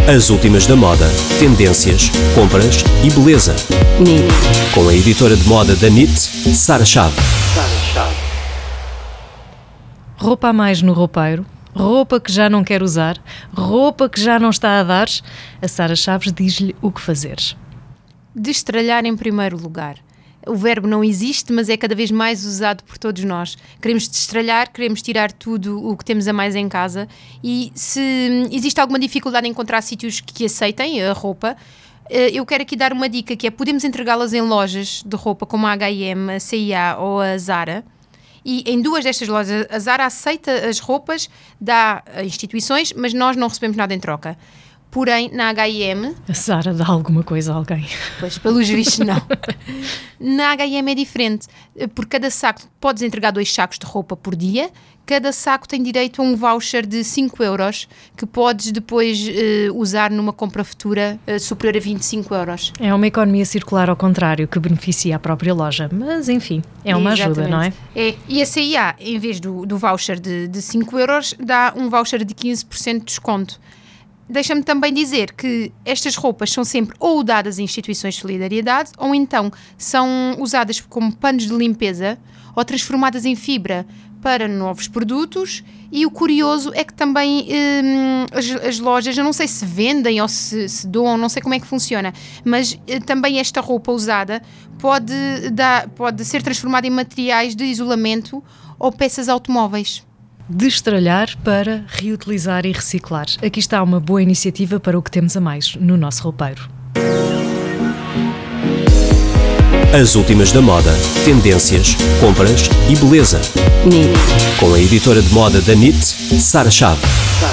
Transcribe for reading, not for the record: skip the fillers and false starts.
As últimas da moda, tendências, compras e beleza. NIT. Com a editora de moda da NIT, Sara Chaves. Roupa a mais no roupeiro, roupa que já não quer usar, roupa que já não está a dar. A Sara Chaves diz-lhe o que fazer. Destralhar em primeiro lugar. O verbo não existe, mas é cada vez mais usado por todos nós. Queremos destralhar, queremos tirar tudo o que temos a mais em casa, e se existe alguma dificuldade em encontrar sítios que aceitem a roupa, eu quero aqui dar uma dica, que é: podemos entregá-las em lojas de roupa como a H&M, a C&A ou a Zara. E em duas destas lojas, a Zara aceita as roupas, dá a instituições, mas nós não recebemos nada em troca. Porém, na H&M... A Sara dá alguma coisa a alguém. Pois, pelos vistos, não. Na H&M é diferente. Por cada saco, podes entregar 2 sacos de roupa por dia. Cada saco tem direito a um voucher de 5 euros, que podes depois usar numa compra futura superior a 25 euros. É uma economia circular ao contrário, que beneficia a própria loja. Mas, enfim, é uma ajuda, não é? É. E a C&A, em vez do voucher de 5 euros, dá um voucher de 15% de desconto. Deixa-me também dizer que estas roupas são sempre ou dadas em instituições de solidariedade, ou então são usadas como panos de limpeza ou transformadas em fibra para novos produtos. E o curioso é que também as lojas, eu não sei se vendem ou se doam, não sei como é que funciona, mas também esta roupa usada pode ser transformada em materiais de isolamento ou peças automóveis. Destralhar para reutilizar e reciclar. Aqui está uma boa iniciativa para o que temos a mais no nosso roupeiro. As últimas da moda, tendências, compras e beleza. NIT. Com a editora de moda da NIT, Sara Chaves.